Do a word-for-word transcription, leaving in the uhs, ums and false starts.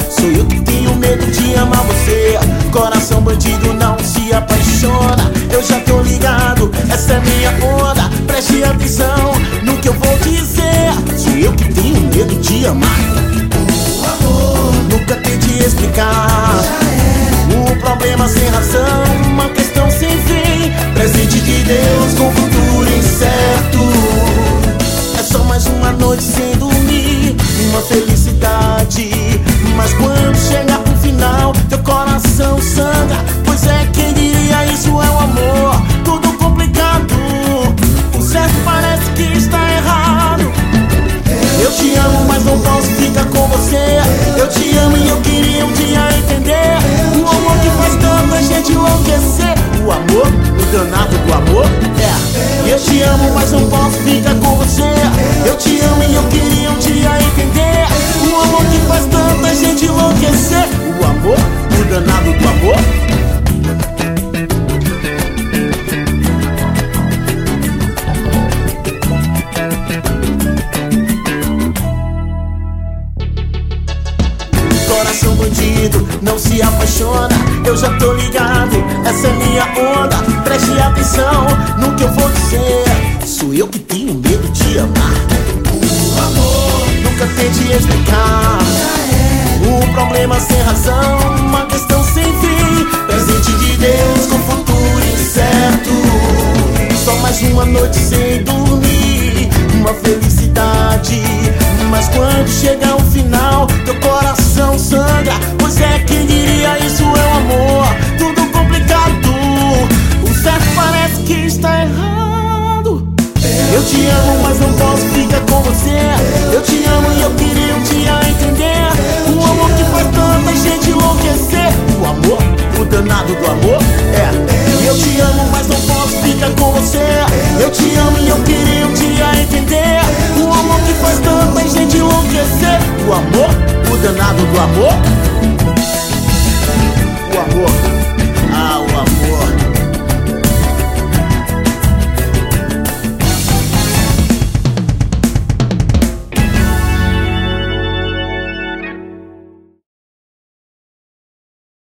Sou eu que tenho medo de amar você. Coração bandido não se apaixona. Eu já tô ligado, essa é minha onda. Preste atenção no que eu vou dizer. Sou eu que tenho medo de amar. O amor nunca tente explicar. O problema sem razão, uma questão sem fim. Presente de Deus com futuro incerto. É só mais uma noite sem dormir, uma felicidade. Mas quando chega pro final, teu coração sangra. Pois é, quem diria isso é o amor. Tudo complicado, o certo parece que está errado. Eu te amo, mas não posso ficar com você. Eu te amo e eu queria um dia entender o amor que faz tanta gente enlouquecer. O amor, o danado do amor, é. Eu te amo, mas não posso ficar com você. Eu te amo e eu queria um dia entender o amor que faz tanta gente enlouquecer. O amor, o danado do amor. Coração bandido não se apaixona. Eu já tô ligado, essa é minha onda. Preste atenção no que eu vou dizer. Sou eu que tenho medo de amar. O amor nunca tente explicar. O problema sem razão, uma questão sem fim. Presente de Deus com futuro incerto. Só mais uma noite sem dormir, uma felicidade. Mas quando chega o final, teu coração sangra. Pois é, quem diria isso é o amor. Tudo complicado, o certo parece que está errado. Eu te amo, mas não posso ficar com você. Eu te amo e eu queria um dia entender o amor que faz tanta gente enlouquecer. O amor, o danado do amor, é. Eu te amo, mas não posso ficar com você. Eu te amo e eu queria um dia entender o amor que faz tanta gente enlouquecer. O amor, o danado do amor.